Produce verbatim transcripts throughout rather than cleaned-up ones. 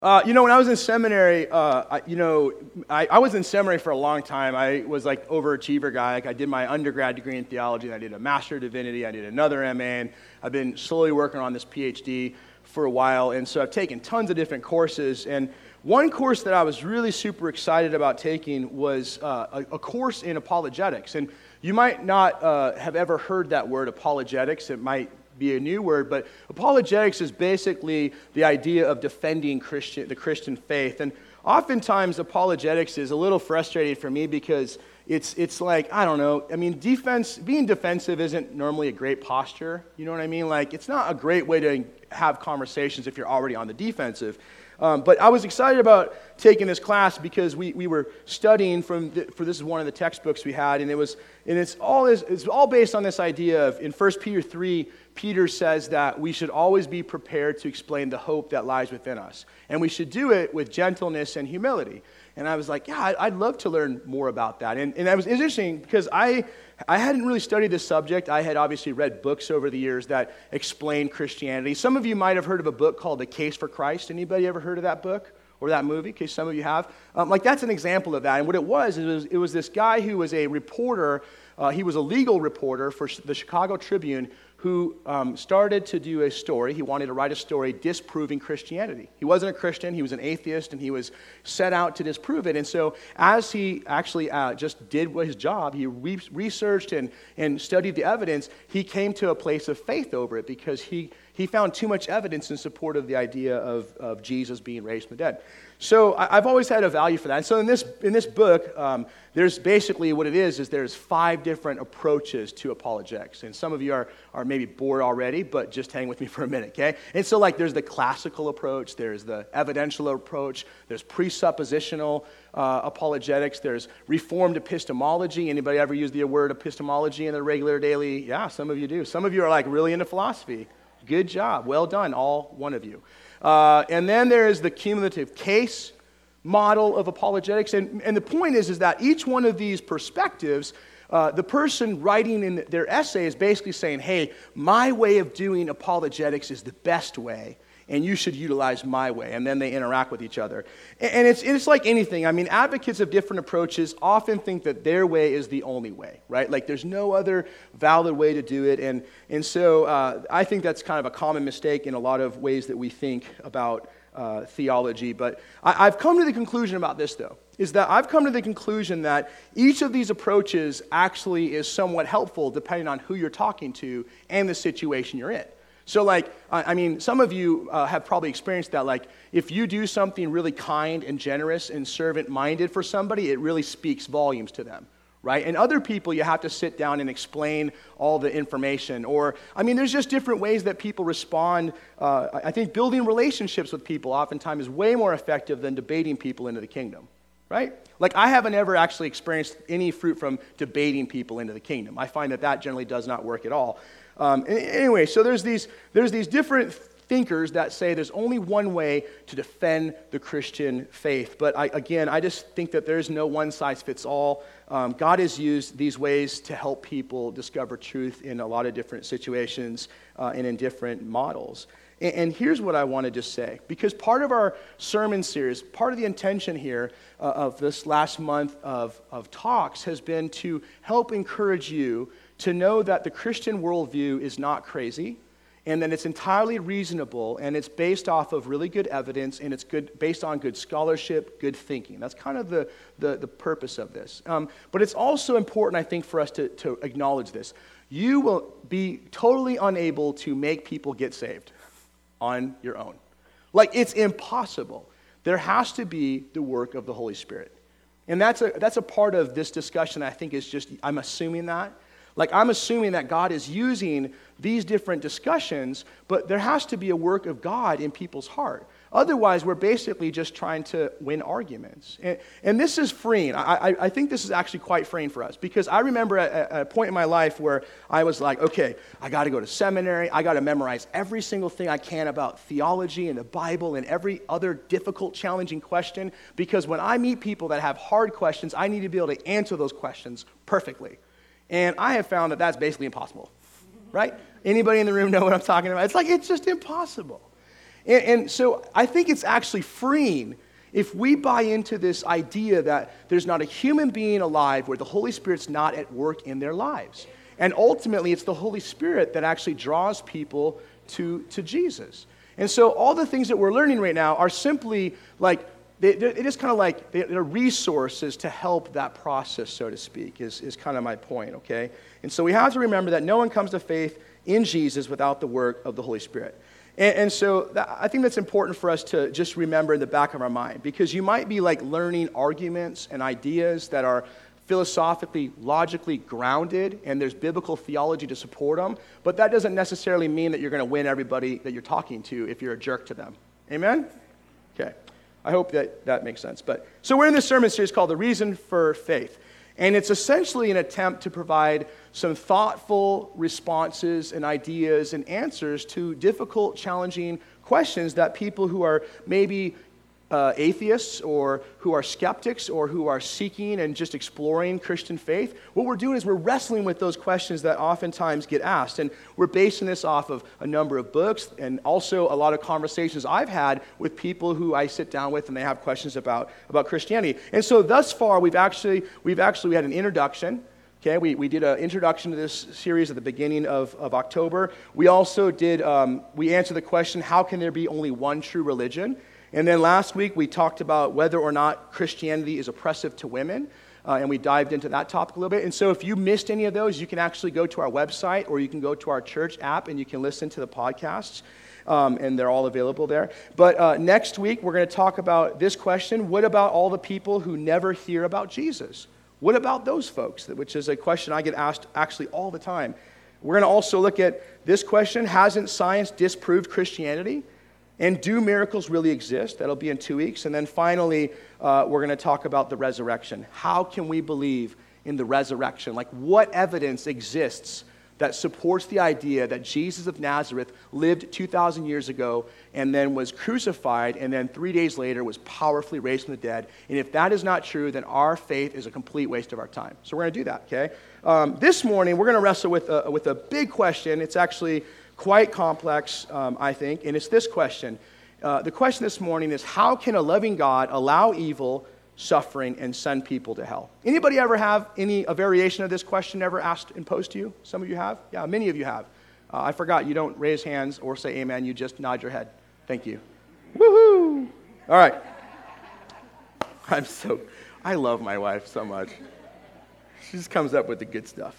Uh, you know, when I was in seminary, uh, I, you know, I, I was in seminary for a long time. I was like overachiever guy. Like I did my undergrad degree in theology, and I did a master of divinity. I did another M A, and I've been slowly working on this P H D for a while. And so I've taken tons of different courses. And one course that I was really super excited about taking was uh, a, a course in apologetics. And you might not uh, have ever heard that word, apologetics. It might be a new word, but apologetics is basically the idea of defending Christian, the Christian faith. And oftentimes apologetics is a little frustrating for me because it's it's like, I don't know, I mean, defense, being defensive isn't normally a great posture, you know what I mean? Like, it's not a great way to have conversations if you're already on the defensive. Um, but I was excited about taking this class because we, we were studying from the, for this is one of the textbooks we had, and it was and it's all is it's all based on this idea of in First Peter three, Peter says that we should always be prepared to explain the hope that lies within us, and we should do it with gentleness and humility. And I was like, yeah, I'd love to learn more about that. And and it was interesting because I I hadn't really studied this subject. I had obviously read books over the years that explain Christianity. Some of you might have heard of a book called The Case for Christ. Anybody ever heard of that book or that movie? In case some of you have. Um, like that's an example of that. And what it was, it was, it was this guy who was a reporter. Uh, he was a legal reporter for the Chicago Tribune who um, started to do a story. He wanted to write a story disproving Christianity. He wasn't a Christian. He was an atheist, and he was set out to disprove it. And so as he actually uh, just did his job, he re- researched and, and studied the evidence, he came to a place of faith over it because he, he found too much evidence in support of the idea of, of Jesus being raised from the dead. So I, I've always had a value for that. And so in this in this book, um, there's basically what it is, is there's five different approaches to apologetics. And some of you are, are maybe bored already, but just hang with me for a minute, okay? And so like there's the classical approach, there's the evidential approach, there's presuppositional uh, apologetics, there's reformed epistemology. Anybody ever use the word epistemology in the regular daily? Yeah, some of you do. Some of you are like really into philosophy. Good job. Well done, all one of you. Uh, and then there is the cumulative case model of apologetics. And, and the point is, is that each one of these perspectives, uh, the person writing in their essay is basically saying, hey, my way of doing apologetics is the best way, and you should utilize my way. And then they interact with each other. And, and it's, it's like anything. I mean, advocates of different approaches often think that their way is the only way, right? Like there's no other valid way to do it. And, and so uh, I think that's kind of a common mistake in a lot of ways that we think about Uh, theology. But I, I've come to the conclusion about this, though, is that I've come to the conclusion that each of these approaches actually is somewhat helpful depending on who you're talking to and the situation you're in. So, like, I, I mean, some of you uh, have probably experienced that. Like, if you do something really kind and generous and servant-minded for somebody, it really speaks volumes to them. Right? And other people, you have to sit down and explain all the information. Or, I mean, there's just different ways that people respond. Uh, I think building relationships with people oftentimes is way more effective than debating people into the kingdom. Right? Like, I haven't ever actually experienced any fruit from debating people into the kingdom. I find that that generally does not work at all. Um, anyway, so there's these there's these different thinkers that say there's only one way to defend the Christian faith. But I, again, I just think that there's no one-size-fits-all. Um, God has used these ways to help people discover truth in a lot of different situations uh, and in different models. And, and here's what I want to just say. Because part of our sermon series, part of the intention here uh, of this last month of, of talks has been to help encourage you to know that the Christian worldview is not crazy, and that it's entirely reasonable, and it's based off of really good evidence, and it's good based on good scholarship, good thinking. That's kind of the, the, the purpose of this. Um, but it's also important, I think, for us to, to acknowledge this. You will be totally unable to make people get saved on your own. Like, it's impossible. There has to be the work of the Holy Spirit. And that's a, that's a part of this discussion, I think, is just, I'm assuming that. Like, I'm assuming that God is using these different discussions, but there has to be a work of God in people's heart. Otherwise, we're basically just trying to win arguments. And, and this is freeing. I, I, I think this is actually quite freeing for us, because I remember at, at a point in my life where I was like, okay, I got to go to seminary. I got to memorize every single thing I can about theology and the Bible and every other difficult, challenging question, because when I meet people that have hard questions, I need to be able to answer those questions perfectly. And I have found that that's basically impossible, right? Anybody in the room know what I'm talking about? It's like, it's just impossible. And, and so I think it's actually freeing if we buy into this idea that there's not a human being alive where the Holy Spirit's not at work in their lives. And ultimately, it's the Holy Spirit that actually draws people to, to Jesus. And so all the things that we're learning right now are simply like, they, it is kind of like they're resources to help that process, so to speak, is, is kind of my point, okay? And so we have to remember that no one comes to faith in Jesus without the work of the Holy Spirit. And, and so that, I think that's important for us to just remember in the back of our mind, because you might be like learning arguments and ideas that are philosophically, logically grounded, and there's biblical theology to support them, but that doesn't necessarily mean that you're going to win everybody that you're talking to if you're a jerk to them. Amen? Okay. I hope that that makes sense. But so we're in this sermon series called The Reason for Faith, and it's essentially an attempt to provide some thoughtful responses and ideas and answers to difficult, challenging questions that people who are maybe Uh, atheists or who are skeptics or who are seeking and just exploring Christian faith, what we're doing is we're wrestling with those questions that oftentimes get asked. And we're basing this off of a number of books and also a lot of conversations I've had with people who I sit down with and they have questions about, about Christianity. And so thus far, we've actually, we've actually we had an introduction. Okay, we, we did an introduction to this series at the beginning of, of October. We also did, um, we answered the question, how can there be only one true religion? And then last week, we talked about whether or not Christianity is oppressive to women, uh, and we dived into that topic a little bit. And so if you missed any of those, you can actually go to our website, or you can go to our church app, and you can listen to the podcasts, um, and they're all available there. But uh, next week, we're going to talk about this question: what about all the people who never hear about Jesus? What about those folks? Which is a question I get asked actually all the time. We're going to also look at this question: hasn't science disproved Christianity? And do miracles really exist? That'll be in two weeks. And then finally, uh, we're going to talk about the resurrection. How can we believe in the resurrection? Like, what evidence exists that supports the idea that Jesus of Nazareth lived two thousand years ago and then was crucified and then three days later was powerfully raised from the dead? And if that is not true, then our faith is a complete waste of our time. So we're going to do that, okay? Um, this morning, we're going to wrestle with a, with a big question. It's actually quite complex, um, I think, and it's this question. Uh, the question this morning is, how can a loving God allow evil, suffering, and send people to hell? Anybody ever have any a variation of this question ever asked and posed to you? Some of you have? Yeah, many of you have. Uh, I forgot, you don't raise hands or say amen, you just nod your head. Thank you. Woohoo! All right. I'm so, I love my wife so much. She just comes up with the good stuff.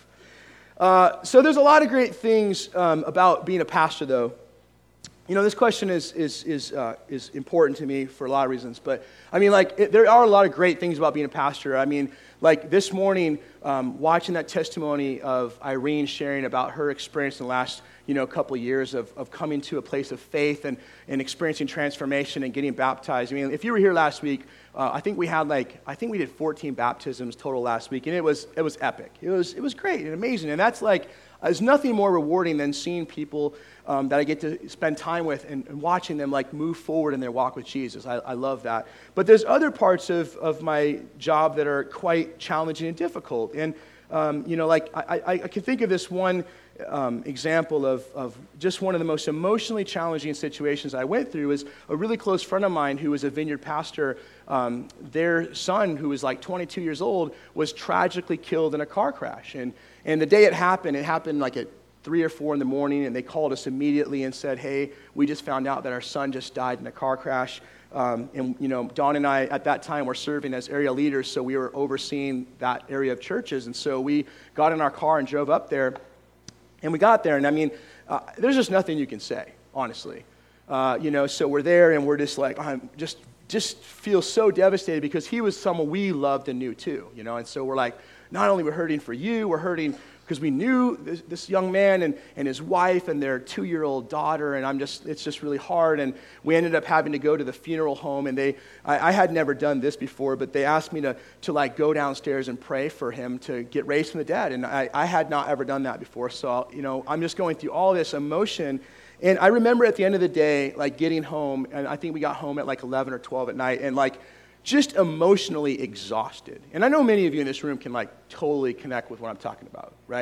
Uh, so there's a lot of great things um, about being a pastor, though. You know, this question is is is uh, is important to me for a lot of reasons. But I mean, like, it, there are a lot of great things about being a pastor. I mean, like this morning, um, watching that testimony of Irene sharing about her experience in the last, you know, couple of years of of coming to a place of faith and and experiencing transformation and getting baptized. I mean, if you were here last week, uh, I think we had like I think we did fourteen baptisms total last week, and it was it was epic. It was it was great and amazing, and that's like. There's nothing more rewarding than seeing people um, that I get to spend time with and, and watching them like move forward in their walk with Jesus. I, I love that. But there's other parts of, of my job that are quite challenging and difficult. And, um, you know, like I, I, I can think of this one um, example of, of just one of the most emotionally challenging situations I went through is a really close friend of mine who was a vineyard pastor. Um, their son, who was like twenty-two years old, was tragically killed in a car crash. And And the day it happened, it happened like at three or four in the morning, and they called us immediately and said, hey, we just found out that our son just died in a car crash. Um, and, you know, Dawn and I, at that time, were serving as area leaders, so we were overseeing that area of churches. And so we got in our car and drove up there, and we got there. And, I mean, uh, there's just nothing you can say, honestly. Uh, you know, so we're there, and we're just like, I'm just just feel so devastated because he was someone we loved and knew too, you know. And so we're like, not only we're hurting for you, we're hurting because we knew this, this young man and, and his wife and their two-year-old daughter, and I'm just, it's just really hard. And we ended up having to go to the funeral home, and they, I, I had never done this before, but they asked me to, to like go downstairs and pray for him to get raised from the dead, and I, I had not ever done that before. So, you know, I'm just going through all this emotion. And I remember at the end of the day, like getting home, and I think we got home at like eleven or twelve at night, and like just emotionally exhausted. And I know many of you in this room can like totally connect with what I'm talking about, right?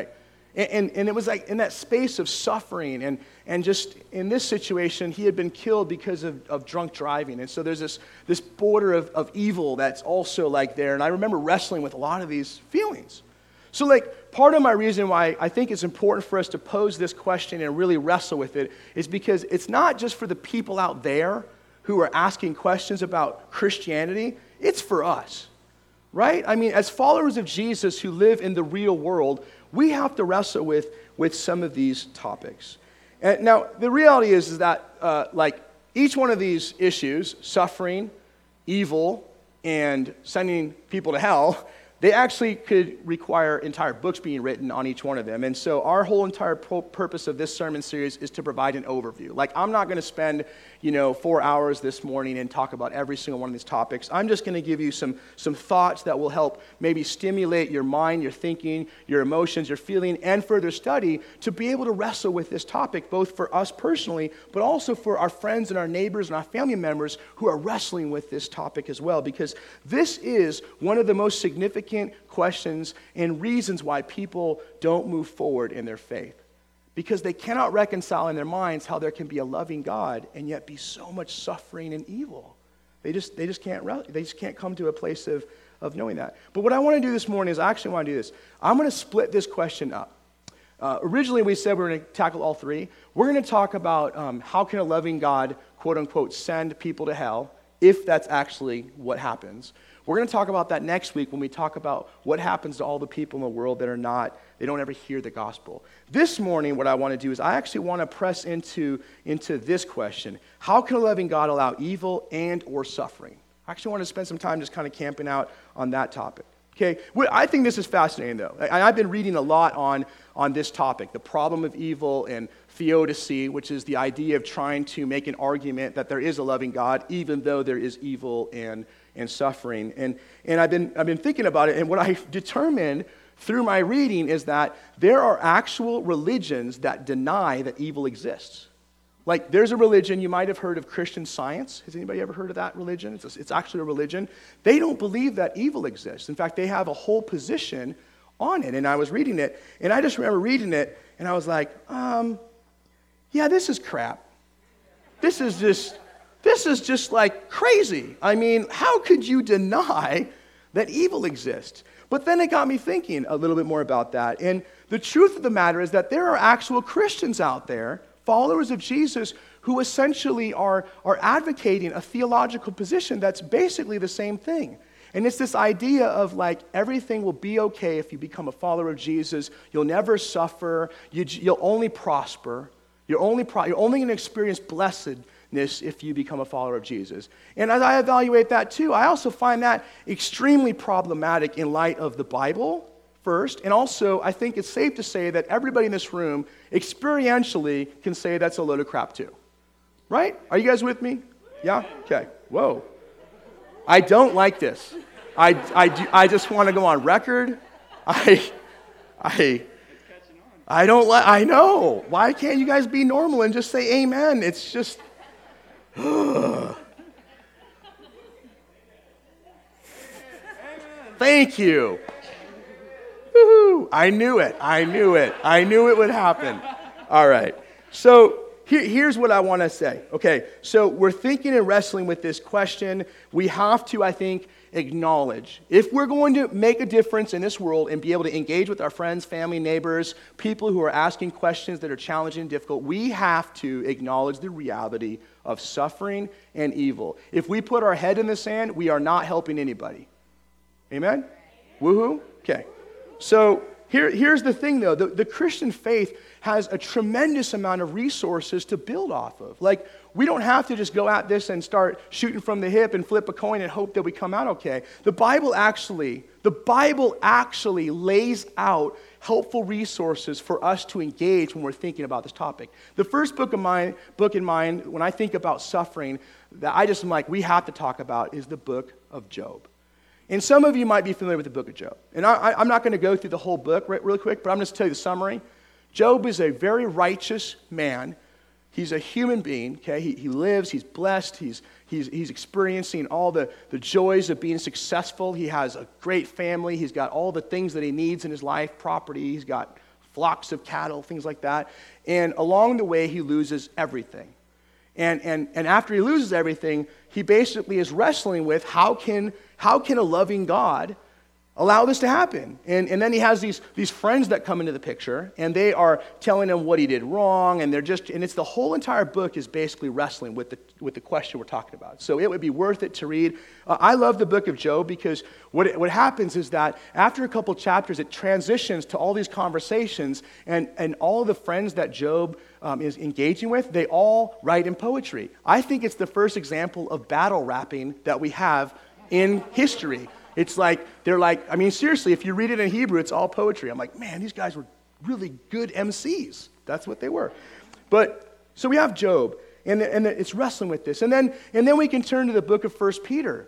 And, and, and it was like in that space of suffering, and, and just in this situation, he had been killed because of, of drunk driving. And so there's this, this border of, of evil that's also like there. And I remember wrestling with a lot of these feelings. So like part of my reason why I think it's important for us to pose this question and really wrestle with it is because it's not just for the people out there who are asking questions about Christianity, it's for us, right? I mean, as followers of Jesus who live in the real world, we have to wrestle with, with some of these topics. And now, the reality is, is that, uh, like, each one of these issues, suffering, evil, and sending people to hell, they actually could require entire books being written on each one of them. And so our whole entire pro- purpose of this sermon series is to provide an overview. Like, I'm not going to spend, you know, four hours this morning and talk about every single one of these topics. I'm just going to give you some, some thoughts that will help maybe stimulate your mind, your thinking, your emotions, your feeling, and further study to be able to wrestle with this topic, both for us personally, but also for our friends and our neighbors and our family members who are wrestling with this topic as well. Because this is one of the most significant questions and reasons why people don't move forward in their faith, because they cannot reconcile in their minds how there can be a loving God and yet be so much suffering and evil. They just they just can't they just can't come to a place of of knowing that. But what I want to do this morning is I actually want to do this. I'm going to split this question up. Uh, originally, we said we we're going to tackle all three. We're going to talk about um, how can a loving God, quote unquote, send people to hell, if that's actually what happens. We're going to talk about that next week when we talk about what happens to all the people in the world that are not, they don't ever hear the gospel. This morning, what I want to do is I actually want to press into, into this question. How can a loving God allow evil and or suffering? I actually want to spend some time just kind of camping out on that topic. Okay, I think this is fascinating, though. I've been reading a lot on, on this topic, the problem of evil and theodicy, which is the idea of trying to make an argument that there is a loving God, even though there is evil and, and suffering. And, and I've been, I've been thinking about it, and what I determined through my reading is that there are actual religions that deny that evil exists. Like, there's a religion, you might have heard of Christian Science. Has anybody ever heard of that religion? It's, a, it's actually a religion. They don't believe that evil exists. In fact, they have a whole position on it. And I was reading it, and I just remember reading it, and I was like, um, yeah, this is crap. This is just, this is just like crazy. I mean, how could you deny that evil exists? But then it got me thinking a little bit more about that. And the truth of the matter is that there are actual Christians out there, followers of Jesus, who essentially are, are advocating a theological position that's basically the same thing. And it's this idea of like everything will be okay if you become a follower of Jesus. You'll never suffer. You, you'll only prosper. You're only, pro- you're only going to experience blessedness if you become a follower of Jesus. And as I evaluate that too, I also find that extremely problematic in light of the Bible, first, and also I think it's safe to say that everybody in this room experientially can say that's a load of crap too. Right? Are you guys with me? Yeah? Okay. Whoa. I don't like this. I, I, do, I just want to go on record. I, I, I don't like, I know. Why can't you guys be normal and just say amen? It's just, thank you. Woo-hoo. I knew it. I knew it. I knew it would happen. All right. So here, here's what I want to say. Okay, so we're thinking and wrestling with this question. We have to, I think, acknowledge, if we're going to make a difference in this world and be able to engage with our friends, family, neighbors, people who are asking questions that are challenging and difficult, we have to acknowledge the reality of suffering and evil. If we put our head in the sand, we are not helping anybody. Amen? Woohoo? Okay. So here, here's the thing, though. The, the Christian faith has a tremendous amount of resources to build off of. Like, we don't have to just go at this and start shooting from the hip and flip a coin and hope that we come out okay. The Bible actually, the Bible actually lays out helpful resources for us to engage when we're thinking about this topic. The first book of mine, book in mind, when I think about suffering, that I just am like, we have to talk about is the book of Job. And some of you might be familiar with the book of Job. And I, I'm not going to go through the whole book right, really quick, but I'm just going to tell you the summary. Job is a very righteous man. He's a human being, okay? He, he lives, he's blessed, he's, he's, he's experiencing all the, the joys of being successful. He has a great family. He's got all the things that he needs in his life, property. He's got flocks of cattle, things like that. And along the way, he loses everything. And, and, and after he loses everything, he basically is wrestling with how can, how can a loving God allow this to happen? And, and then he has these, these friends that come into the picture, and they are telling him what he did wrong, and they're just, and it's the whole entire book is basically wrestling with the, with the question we're talking about. So it would be worth it to read. Uh, I love the book of Job because what, it, what happens is that after a couple chapters, it transitions to all these conversations, and, and all the friends that Job um, is engaging with, they all write in poetry. I think it's the first example of battle rapping that we have in history. It's like, they're like, I mean, seriously, if you read it in Hebrew, it's all poetry. I'm like, man, these guys were really good M Cs. That's what they were. But, so we have Job, and, and it's wrestling with this. And then, and then we can turn to the book of First Peter.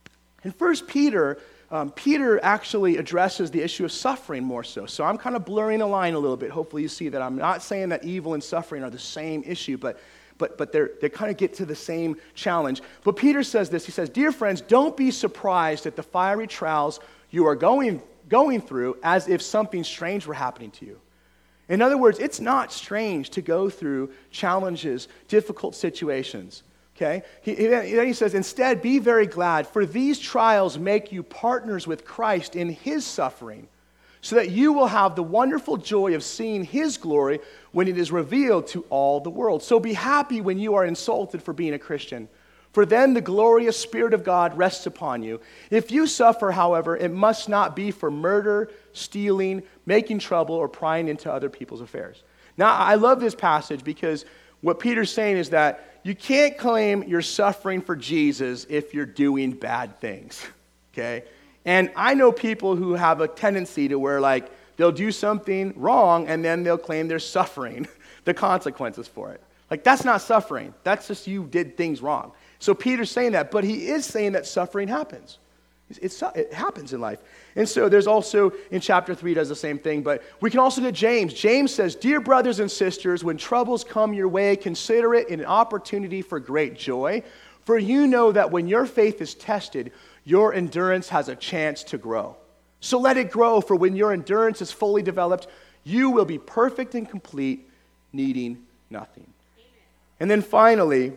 In First Peter, um, Peter actually addresses the issue of suffering more so. So I'm kind of blurring the line a little bit. Hopefully you see that. I'm not saying that evil and suffering are the same issue, but But, but they're, they kind of get to the same challenge. But Peter says this. He says, dear friends, don't be surprised at the fiery trials you are going, going through as if something strange were happening to you. In other words, it's not strange to go through challenges, difficult situations. Okay? He, then he says, instead, be very glad, for these trials make you partners with Christ in his suffering, so that you will have the wonderful joy of seeing his glory when it is revealed to all the world. So be happy when you are insulted for being a Christian, for then the glorious Spirit of God rests upon you. If you suffer, however, it must not be for murder, stealing, making trouble, or prying into other people's affairs. Now, I love this passage because what Peter's saying is that you can't claim you're suffering for Jesus if you're doing bad things, okay? And I know people who have a tendency to where, like, they'll do something wrong and then they'll claim they're suffering the consequences for it. Like, that's not suffering. That's just you did things wrong. So Peter's saying that, but he is saying that suffering happens. It's, it happens in life. And so there's also, in chapter three, does the same thing. But we can also go to James. James says, dear brothers and sisters, when troubles come your way, consider it an opportunity for great joy. For you know that when your faith is tested, your endurance has a chance to grow. So let it grow, for when your endurance is fully developed, you will be perfect and complete, needing nothing. Amen. And then finally,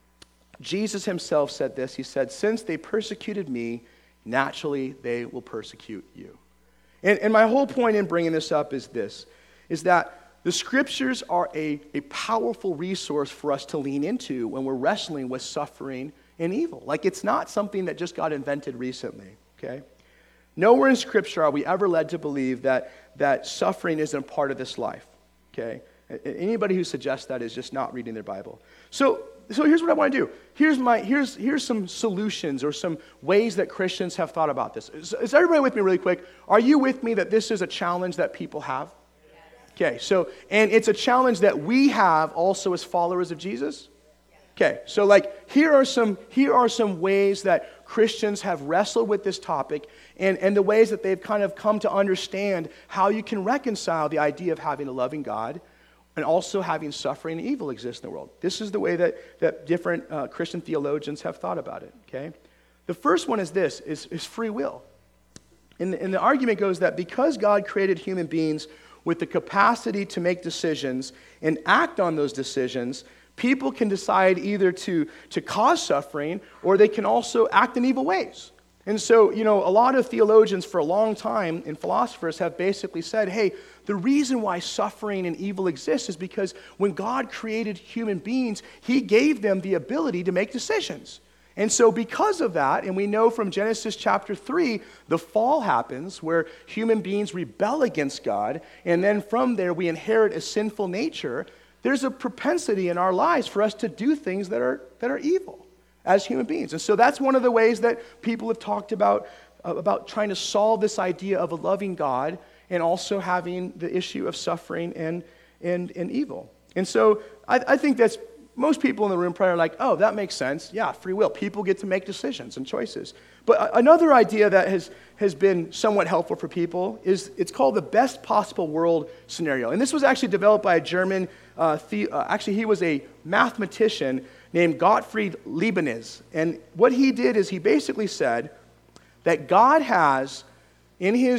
Jesus himself said this. He said, since they persecuted me, naturally they will persecute you. And, and my whole point in bringing this up is this, is that the scriptures are a, a powerful resource for us to lean into when we're wrestling with suffering and evil. Like, it's not something that just got invented recently, okay? Nowhere in Scripture are we ever led to believe that, that suffering isn't a part of this life, okay? Anybody who suggests that is just not reading their Bible. So, so here's what I want to do. Here's, my, here's, here's some solutions or some ways that Christians have thought about this. Is, is everybody with me really quick? Are you with me that this is a challenge that people have? Okay, so, and it's a challenge that we have also as followers of Jesus? Okay, so like here are some here are some ways that Christians have wrestled with this topic and, and the ways that they've kind of come to understand how you can reconcile the idea of having a loving God and also having suffering and evil exist in the world. This is the way that, that different uh, Christian theologians have thought about it, okay? The first one is this, is, is free will. And, and the argument goes that because God created human beings with the capacity to make decisions and act on those decisions, people can decide either to, to cause suffering or they can also act in evil ways. And so, you know, a lot of theologians for a long time and philosophers have basically said, hey, the reason why suffering and evil exists is because when God created human beings, he gave them the ability to make decisions. And so because of that, and we know from Genesis chapter three, the fall happens where human beings rebel against God, and then from there we inherit a sinful nature. There's a propensity in our lives for us to do things that are that are evil as human beings. And so that's one of the ways that people have talked about, uh, about trying to solve this idea of a loving God and also having the issue of suffering and, and, and evil. And so I, I think that's, most people in the room probably are like, oh, that makes sense. Yeah, free will. People get to make decisions and choices. But another idea that has, has been somewhat helpful for people is it's called the best possible world scenario. And this was actually developed by a German, uh, the, uh, actually he was a mathematician named Gottfried Leibniz. And what he did is he basically said that God has, in his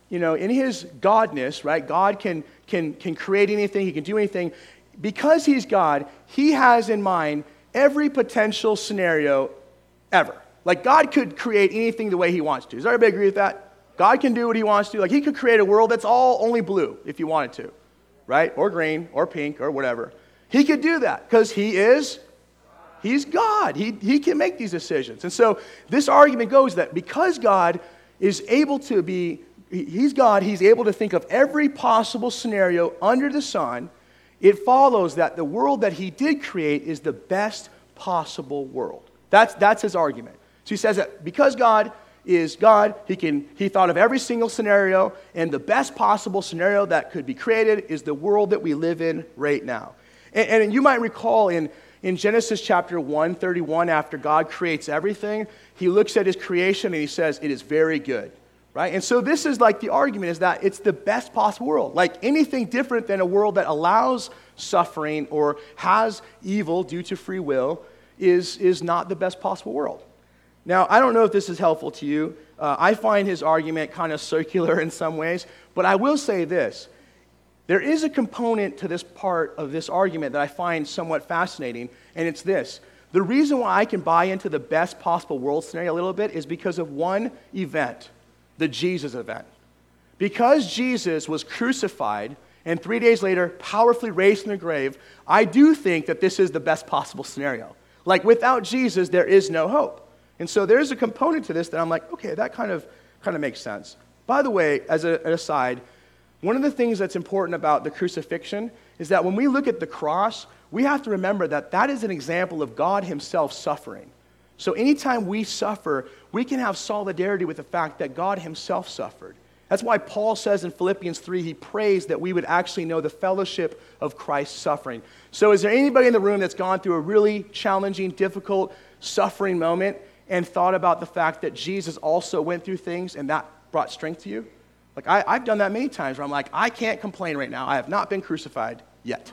you know, in his godness, right? God can, can, can create anything. He can do anything. Because he's God, he has in mind every potential scenario ever. Like, God could create anything the way he wants to. Does everybody agree with that? God can do what he wants to. Like, he could create a world that's all only blue if he wanted to, right? Or green, or pink, or whatever. He could do that because he is, he's God. He, he can make these decisions. And so this argument goes that because God is able to be, he's God, he's able to think of every possible scenario under the sun, it follows that the world that he did create is the best possible world. That's, that's his argument. So he says that because God is God, he can he thought of every single scenario, and the best possible scenario that could be created is the world that we live in right now. And, and you might recall in, in Genesis chapter one thirty-one, after God creates everything, he looks at his creation and he says, it is very good. Right? And so this is like the argument is that it's the best possible world. Like anything different than a world that allows suffering or has evil due to free will is, is not the best possible world. Now, I don't know if this is helpful to you. Uh, I find his argument kind of circular in some ways, but I will say this. There is a component to this part of this argument that I find somewhat fascinating, and it's this. The reason why I can buy into the best possible world scenario a little bit is because of one event, the Jesus event. Because Jesus was crucified and three days later powerfully raised from the grave, I do think that this is the best possible scenario. Like, without Jesus, there is no hope. And so there's a component to this that I'm like, okay, that kind of kind of makes sense. By the way, as a, an aside, one of the things that's important about the crucifixion is that when we look at the cross, we have to remember that that is an example of God himself suffering. So anytime we suffer, we can have solidarity with the fact that God himself suffered. That's why Paul says in Philippians three, he prays that we would actually know the fellowship of Christ's suffering. So is there anybody in the room that's gone through a really challenging, difficult, suffering moment and thought about the fact that Jesus also went through things and that brought strength to you? Like, I, I've done that many times where I'm like, I can't complain right now. I have not been crucified yet.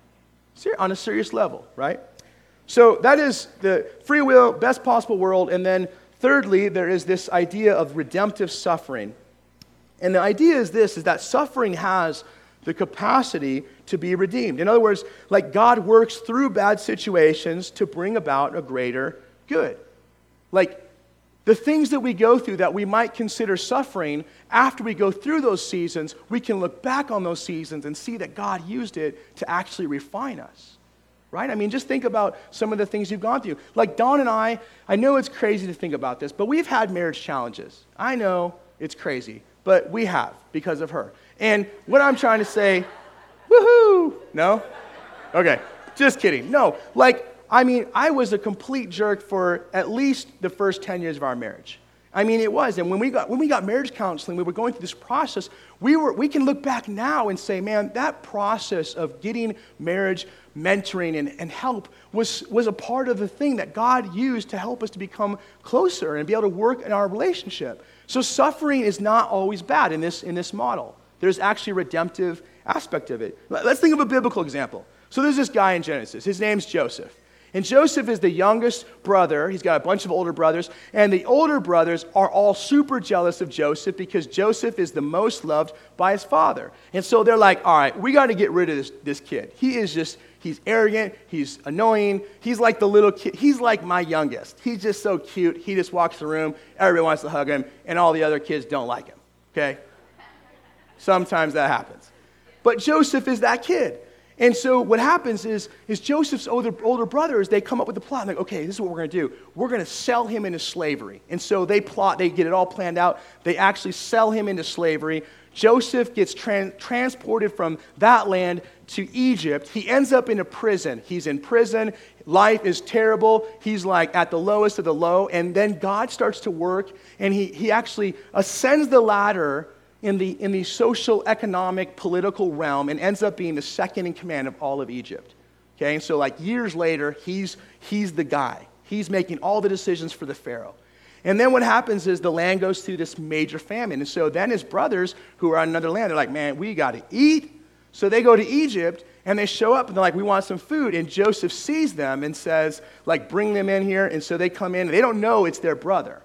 Ser- on a serious level, right? So that is the free will, best possible world. And then thirdly, there is this idea of redemptive suffering. And the idea is this, is that suffering has the capacity to be redeemed. In other words, like God works through bad situations to bring about a greater good. Like, the things that we go through that we might consider suffering, after we go through those seasons, we can look back on those seasons and see that God used it to actually refine us. Right? I mean, just think about some of the things you've gone through. Like Dawn and I, I know it's crazy to think about this, but we've had marriage challenges. I know it's crazy, but we have because of her. And what I'm trying to say, woohoo! No? Okay, just kidding. No, like, I mean, I was a complete jerk for at least the first ten years of our marriage. I mean, it was. And when we got when we got marriage counseling, we were going through this process, we were we can look back now and say, man, that process of getting marriage mentoring and, and help was, was a part of the thing that God used to help us to become closer and be able to work in our relationship. So suffering is not always bad in this, in this model. There's actually a redemptive aspect of it. Let's think of a biblical example. So there's this guy in Genesis. His name's Joseph. And Joseph is the youngest brother. He's got a bunch of older brothers. And the older brothers are all super jealous of Joseph because Joseph is the most loved by his father. And so they're like, all right, we got to get rid of this, this kid. He is just, he's arrogant. He's annoying. He's like the little kid. He's like my youngest. He's just so cute. He just walks the room. Everybody wants to hug him. And all the other kids don't like him. Okay? Sometimes that happens. But Joseph is that kid. And so what happens is, is Joseph's older, older brothers, they come up with a plot. Like, okay, this is what we're going to do. We're going to sell him into slavery. And so they plot, they get it all planned out. They actually sell him into slavery. Joseph gets tran- transported from that land to Egypt. He ends up in a prison. He's in prison. Life is terrible. He's like at the lowest of the low. And then God starts to work, and he, he actually ascends the ladder in the in the social, economic, political realm and ends up being the second in command of all of Egypt. Okay, and so like years later, he's he's the guy. He's making all the decisions for the Pharaoh. And then what happens is the land goes through this major famine. And so then his brothers, who are on another land, they're like, man, we got to eat. So they go to Egypt, and they show up, and they're like, we want some food. And Joseph sees them and says, like, bring them in here. And so they come in, and they don't know it's their brother.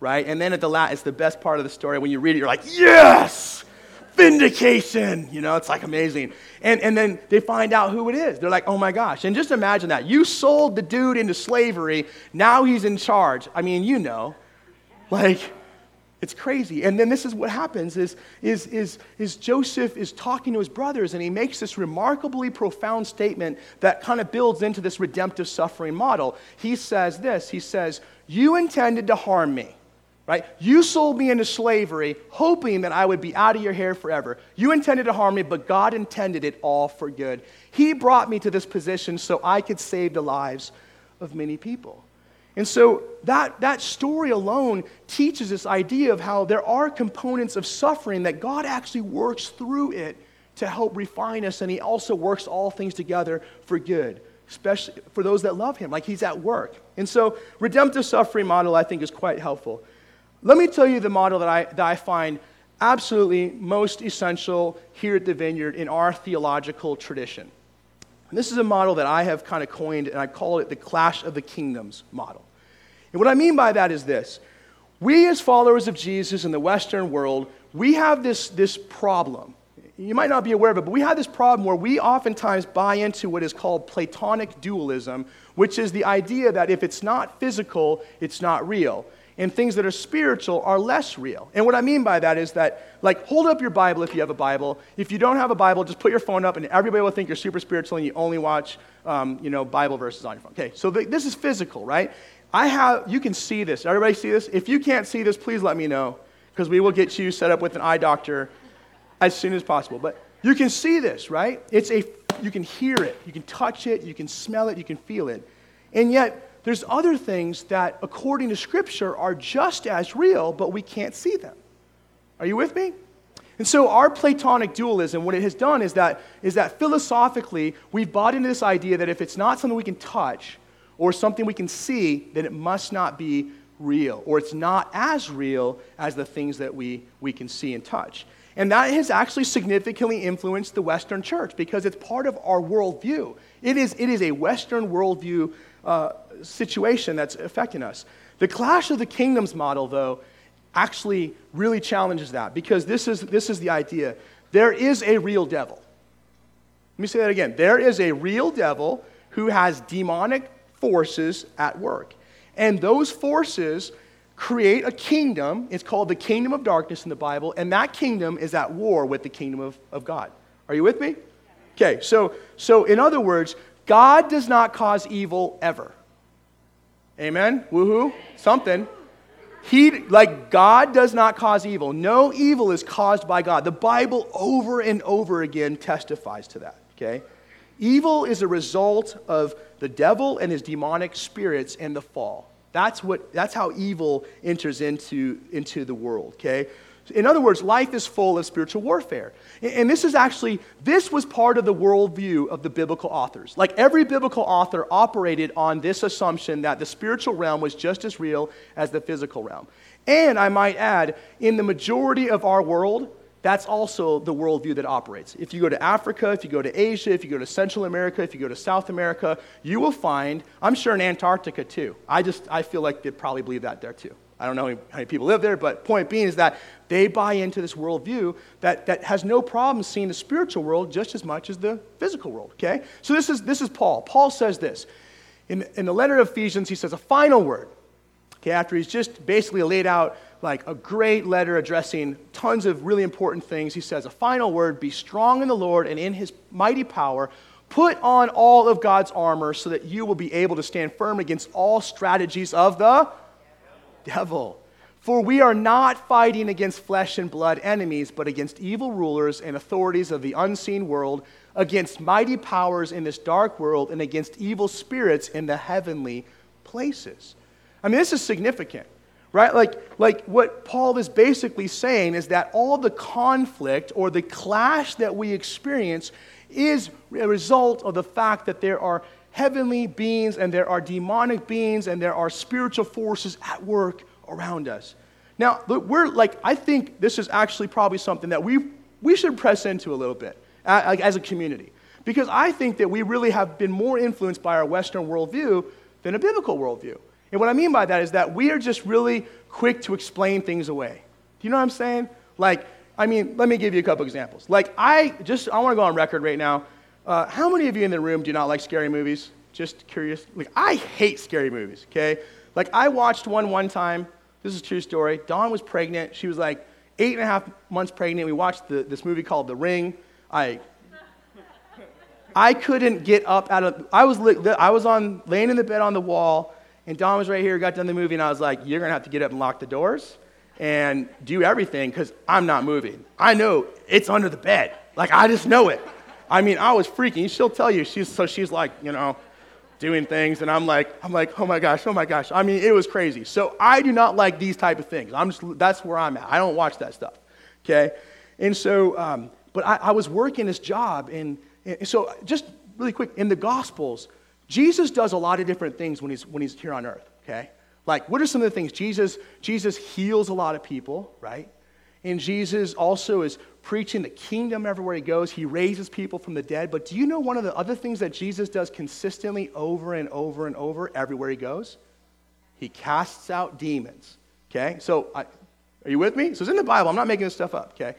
right? And then at the last, it's the best part of the story. When you read it, you're like, yes! Vindication! You know, it's like amazing. And, and then they find out who it is. They're like, oh my gosh. And just imagine that. You sold the dude into slavery. Now he's in charge. I mean, you know. Like, it's crazy. And then this is what happens is, is, is, is Joseph is talking to his brothers, and he makes this remarkably profound statement that kind of builds into this redemptive suffering model. He says this. He says, you intended to harm me. Right? You sold me into slavery, hoping that I would be out of your hair forever. You intended to harm me, but God intended it all for good. He brought me to this position so I could save the lives of many people. And so that, that story alone teaches this idea of how there are components of suffering that God actually works through it to help refine us, and he also works all things together for good, especially for those that love him, like he's at work. And so redemptive suffering model, I think, is quite helpful. Let me tell you the model that I, that I find absolutely most essential here at the Vineyard in our theological tradition. And this is a model that I have kind of coined, and I call it the Clash of the Kingdoms model. And what I mean by that is this. We as followers of Jesus in the Western world, we have this, this problem. You might not be aware of it, but we have this problem where we oftentimes buy into what is called Platonic dualism, which is the idea that if it's not physical, it's not real. And things that are spiritual are less real. And what I mean by that is that, like, hold up your Bible if you have a Bible. If you don't have a Bible, just put your phone up, and everybody will think you're super spiritual and you only watch, um, you know, Bible verses on your phone. Okay, so th- this is physical, right? I have, you can see this. Everybody see this? If you can't see this, please let me know, because we will get you set up with an eye doctor as soon as possible. But you can see this, right? It's a, you can hear it, you can touch it, you can smell it, you can feel it. And yet, there's other things that, according to Scripture, are just as real, but we can't see them. Are you with me? And so our Platonic dualism, what it has done is that, is that philosophically, we've bought into this idea that if it's not something we can touch or something we can see, then it must not be real, or it's not as real as the things that we, we can see and touch. And that has actually significantly influenced the Western church because it's part of our worldview. It is, it is a Western worldview uh, situation that's affecting us. The Clash of the Kingdoms model, though, actually really challenges that because this is, this is the idea. There is a real devil. Let me say that again. There is a real devil who has demonic forces at work. And those forces create a kingdom. It's called the kingdom of darkness in the Bible, and that kingdom is at war with the kingdom of, of God. Are you with me? Okay, so, so in other words, God does not cause evil ever. Amen? Woohoo? Something. He, like God does not cause evil. No evil is caused by God. The Bible over and over again testifies to that, okay? Evil is a result of the devil and his demonic spirits and the fall. That's what. That's how evil enters into, into the world, okay? In other words, life is full of spiritual warfare. And this is actually, this was part of the worldview of the biblical authors. Like every biblical author operated on this assumption that the spiritual realm was just as real as the physical realm. And I might add, in the majority of our world, that's also the worldview that operates. If you go to Africa, if you go to Asia, if you go to Central America, if you go to South America, you will find, I'm sure in Antarctica too. I just, I feel like they probably believe that there too. I don't know how many people live there, but point being is that they buy into this worldview that, that has no problem seeing the spiritual world just as much as the physical world, okay? So this is, this is Paul. Paul says this. In, in the letter of Ephesians, he says a final word, okay, after he's just basically laid out like a great letter addressing tons of really important things. He says a final word, be strong in the Lord and in his mighty power. Put on all of God's armor so that you will be able to stand firm against all strategies of the devil. For we are not fighting against flesh and blood enemies, but against evil rulers and authorities of the unseen world, against mighty powers in this dark world, and against evil spirits in the heavenly places. I mean, this is significant, right? Like, like what Paul is basically saying is that all the conflict or the clash that we experience is a result of the fact that there are heavenly beings and there are demonic beings and there are spiritual forces at work around us. Now, look, we're like, I think this is actually probably something that we we should press into a little bit uh, as a community, because I think that we really have been more influenced by our Western worldview than a biblical worldview. And what I mean by that is that we are just really quick to explain things away. Do you know what I'm saying? Like, I mean, let me give you a couple examples. Like, I just, I want to go on record right now. Uh, how many of you in the room do not like scary movies? Just curious. Like, I hate scary movies, okay? Like, I watched one one time. This is a true story. Dawn was pregnant. She was like eight and a half months pregnant. We watched the, this movie called The Ring. I I couldn't get up out of, I was I was on laying in the bed on the wall, and Dawn was right here, got done the movie, and I was like, you're going to have to get up and lock the doors and do everything because I'm not moving. I know it's under the bed. Like, I just know it. I mean, I was freaking. She'll tell you. She's so she's like, you know, doing things, and I'm like, I'm like, oh my gosh, oh my gosh. I mean, it was crazy. So I do not like these type of things. I'm just, that's where I'm at. I don't watch that stuff, okay? And so, um, but I, I was working this job, and, and so just really quick, in the Gospels, Jesus does a lot of different things when he's when he's here on earth, okay? Like, what are some of the things? Jesus, Jesus heals a lot of people, right? And Jesus also is preaching the kingdom everywhere he goes. He raises people from the dead. But do you know one of the other things that Jesus does consistently over and over and over everywhere he goes? He casts out demons, okay? So I, are you with me? So it's in the Bible. I'm not making this stuff up, okay?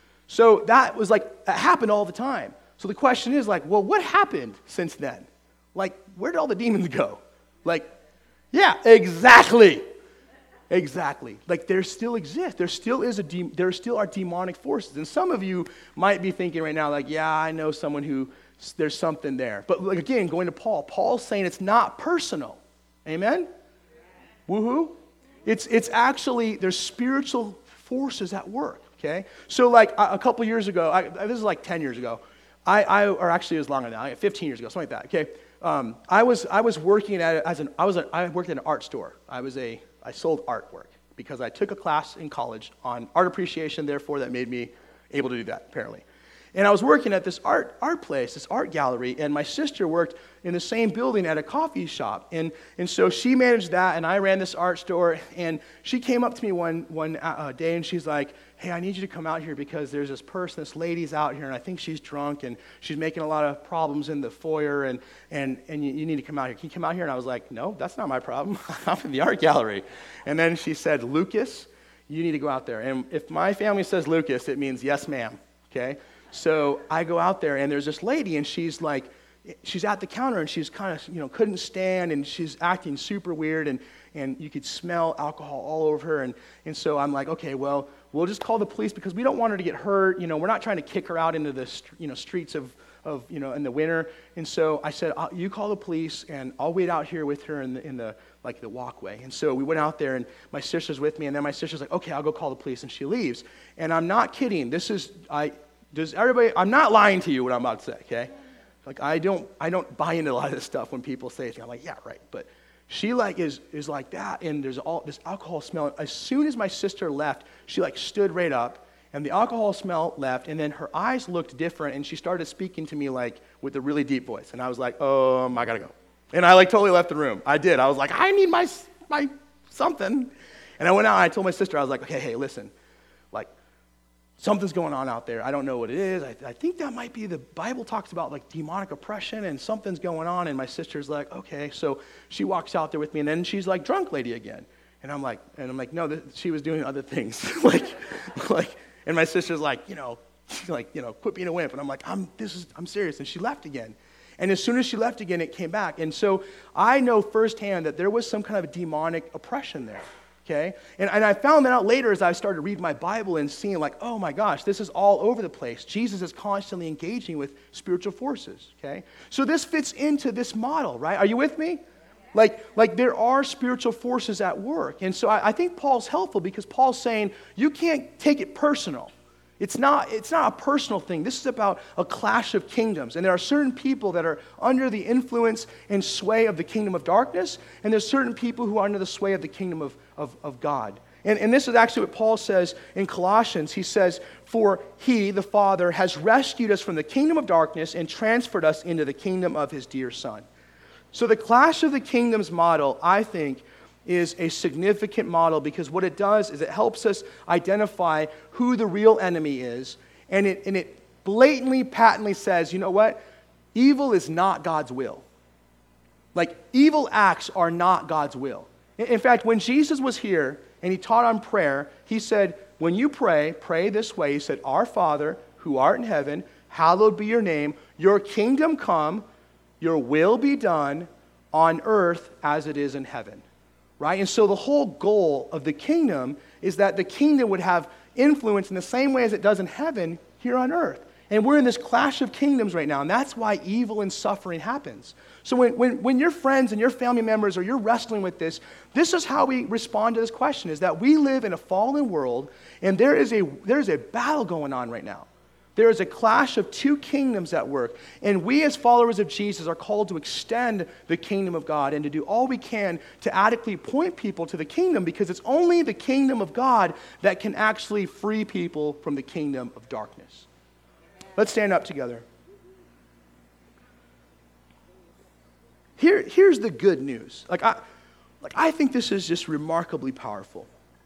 So that was like, that happened all the time. So the question is like, well, what happened since then? Like, where did all the demons go? Like, yeah, exactly. Exactly. Like, there still exists. There still is a de- there still are demonic forces. And some of you might be thinking right now, like, yeah, I know someone who, there's something there. But like, again, going to Paul, Paul's saying it's not personal. Amen? Woohoo? It's it's actually, there's spiritual forces at work, okay? So like a, a couple years ago, I, this is like ten years ago, I, I or actually it was longer now, fifteen years ago, something like that, okay? Um, I was I was working at, as an, I was a, I worked at an art store. I was a I sold artwork because I took a class in college on art appreciation, therefore that made me able to do that, apparently. And I was working at this art art place, this art gallery, and my sister worked in the same building at a coffee shop. And, and so she managed that, and I ran this art store. And she came up to me one, one uh, day, and she's like, hey, I need you to come out here because there's this person, this lady's out here, and I think she's drunk, and she's making a lot of problems in the foyer, and, and, and you, you need to come out here. Can you come out here? And I was like, no, that's not my problem. I'm in the art gallery. And then she said, Lucas, you need to go out there. And if my family says Lucas, it means yes, ma'am, okay? So I go out there, and there's this lady, and she's like, she's at the counter, and she's kind of, you know, couldn't stand, and she's acting super weird, and, and you could smell alcohol all over her. And, and so I'm like, okay, well, we'll just call the police because we don't want her to get hurt. You know, we're not trying to kick her out into the, you know, streets of, of, you know, in the winter. And so I said, you call the police, and I'll wait out here with her in the, in the, like the walkway. And so we went out there, and my sister's with me, and then my sister's like, okay, I'll go call the police, and she leaves. And I'm not kidding. This is, I, does everybody, I'm not lying to you what I'm about to say, okay? Like, I don't I don't buy into a lot of this stuff when people say it. I'm like, yeah, right. But she, like, is is like that, and there's all this alcohol smell. As soon as my sister left, she, like, stood right up, and the alcohol smell left, and then her eyes looked different, and she started speaking to me, like, with a really deep voice. And I was like, um, I gotta go. And I, like, totally left the room. I did. I was like, I need my my something. And I went out, and I told my sister, I was like, okay, hey, listen, like, something's going on out there. I don't know what it is. I, I think that might be, the Bible talks about like demonic oppression, and something's going on. And my sister's like, okay. So she walks out there with me, and then she's like, drunk lady again. And I'm like, and I'm like, no, th- she was doing other things. like, like, and my sister's like, you know, like, you know, quit being a wimp. And I'm like, I'm, this is, I'm serious. And she left again. And as soon as she left again, it came back. And so I know firsthand that there was some kind of a demonic oppression there. Okay, and, and I found that out later as I started reading my Bible and seeing like, oh my gosh, this is all over the place. Jesus is constantly engaging with spiritual forces, okay? So this fits into this model, right? Are you with me? Like, like there are spiritual forces at work. And so I, I think Paul's helpful because Paul's saying you can't take it personal. It's not, it's not a personal thing. This is about a clash of kingdoms. And there are certain people that are under the influence and sway of the kingdom of darkness, and there's certain people who are under the sway of the kingdom of, of, of God. And, and this is actually what Paul says in Colossians. He says, for he, the Father, has rescued us from the kingdom of darkness and transferred us into the kingdom of his dear Son. So the clash of the kingdoms model, I think, is a significant model because what it does is it helps us identify who the real enemy is, and it, and it blatantly, patently says, you know what? Evil is not God's will. Like, evil acts are not God's will. In, in fact, when Jesus was here and he taught on prayer, he said, when you pray, pray this way. He said, Our Father, who art in heaven, hallowed be your name. Your kingdom come, your will be done on earth as it is in heaven. Right? And so the whole goal of the kingdom is that the kingdom would have influence in the same way as it does in heaven here on earth. And we're in this clash of kingdoms right now, and that's why evil and suffering happens. So when, when, when your friends and your family members or you're wrestling with this, this is how we respond to this question, is that we live in a fallen world, and there is a, there is a battle going on right now. There is a clash of two kingdoms at work, and we as followers of Jesus are called to extend the kingdom of God and to do all we can to adequately point people to the kingdom, because it's only the kingdom of God that can actually free people from the kingdom of darkness. Let's stand up together. Here, here's the good news. Like I, like I think this is just remarkably powerful.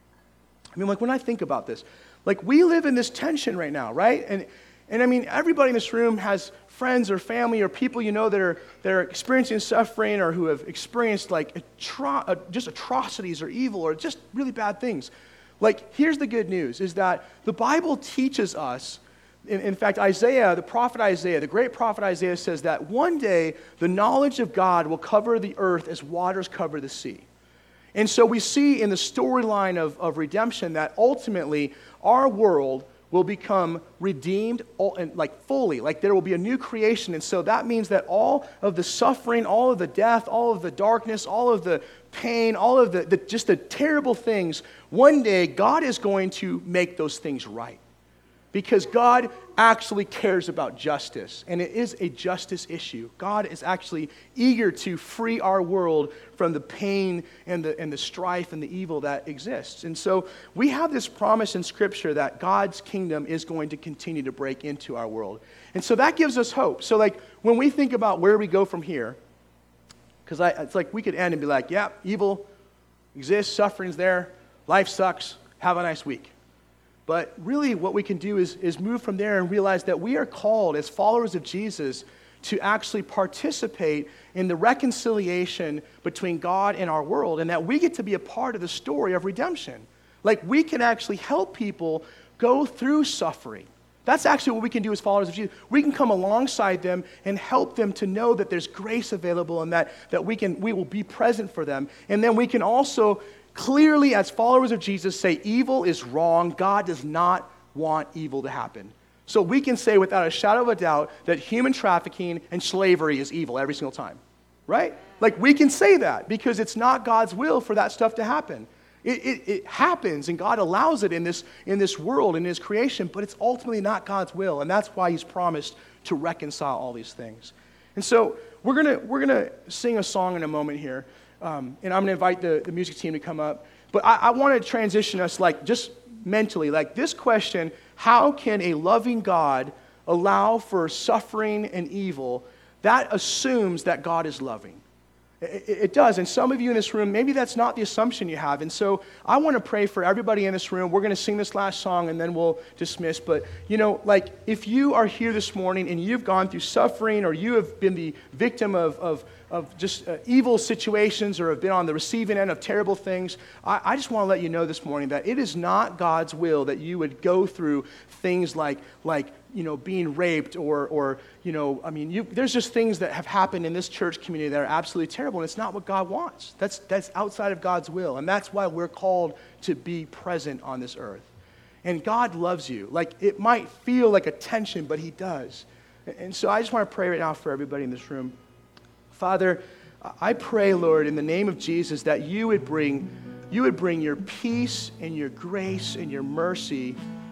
I mean, like when I think about this, like we live in this tension right now, right? And and I mean, everybody in this room has friends or family or people you know that are that are experiencing suffering or who have experienced like atro- uh, just atrocities or evil or just really bad things. Like here's the good news: is that the Bible teaches us. In, in fact, Isaiah, the prophet Isaiah, the great prophet Isaiah says that one day the knowledge of God will cover the earth as waters cover the sea. And so we see in the storyline of, of redemption that ultimately our world will become redeemed and like fully, like there will be a new creation. And so that means that all of the suffering, all of the death, all of the darkness, all of the pain, all of the, the just the terrible things, one day God is going to make those things right. Because God actually cares about justice, and it is a justice issue. God is actually eager to free our world from the pain and the, and the strife and the evil that exists. And so we have this promise in Scripture that God's kingdom is going to continue to break into our world. And so that gives us hope. So like when we think about where we go from here, because it's like we could end and be like, yeah, evil exists, suffering's there, life sucks, have a nice week. But really what we can do is, is move from there and realize that we are called as followers of Jesus to actually participate in the reconciliation between God and our world, and that we get to be a part of the story of redemption. Like we can actually help people go through suffering. That's actually what we can do as followers of Jesus. We can come alongside them and help them to know that there's grace available and that, that we can we will be present for them. And then we can also clearly, as followers of Jesus, say evil is wrong. God does not want evil to happen. So we can say without a shadow of a doubt that human trafficking and slavery is evil every single time, right? Like we can say that because it's not God's will for that stuff to happen. It, it, it happens, and God allows it in this, in this world, in His creation, but it's ultimately not God's will, and that's why He's promised to reconcile all these things. And so we're gonna we're gonna sing a song in a moment here. Um, and I'm going to invite the, the music team to come up. But I, I want to transition us like just mentally, like this question, how can a loving God allow for suffering and evil? That assumes that God is loving. It, it does. And some of you in this room, maybe that's not the assumption you have. And so I want to pray for everybody in this room. We're going to sing this last song and then we'll dismiss. But, you know, like if you are here this morning and you've gone through suffering or you have been the victim of, of, of just uh, evil situations or have been on the receiving end of terrible things, I, I just want to let you know this morning that it is not God's will that you would go through things like, like, you know, being raped or, or you know, I mean, you, there's just things that have happened in this church community that are absolutely terrible, and it's not what God wants. That's, that's outside of God's will, and that's why we're called to be present on this earth. And God loves you. Like, it might feel like a tension, but He does. And so I just want to pray right now for everybody in this room. Father, I pray, Lord, in the name of Jesus, that you would bring, you would bring your peace and your grace and your mercy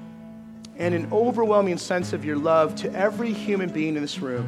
and an overwhelming sense of your love to every human being in this room.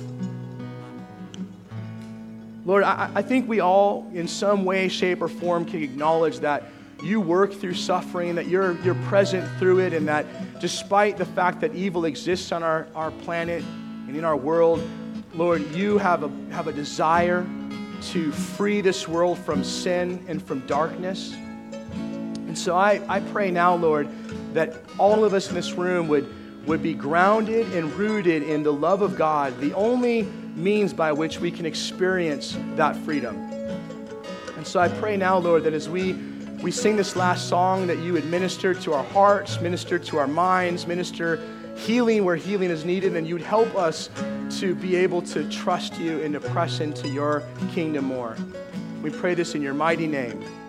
Lord, I, I think we all, in some way, shape, or form, can acknowledge that you work through suffering, that you're, you're present through it, and that despite the fact that evil exists on our, our planet and in our world, Lord, you have a, have a desire to free this world from sin and from darkness. And so I, I pray now, Lord, that all of us in this room would, would be grounded and rooted in the love of God, the only means by which we can experience that freedom. And so I pray now, Lord, that as we, we sing this last song, that you would minister to our hearts, minister to our minds, minister healing where healing is needed, and you would help us to be able to trust you and to press into your kingdom more. We pray this in your mighty name.